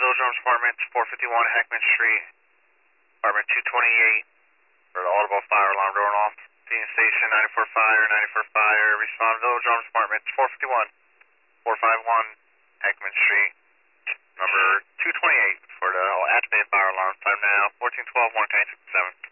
Village Arms Apartments, 451 Heckman Street, apartment 228, for the audible fire alarm going off. Union Station, 94 Fire, 94 Fire, respond Village Arms Apartments, 451, 451 Heckman Street, number 228 for the activated fire alarm. Time now, 1412, 167.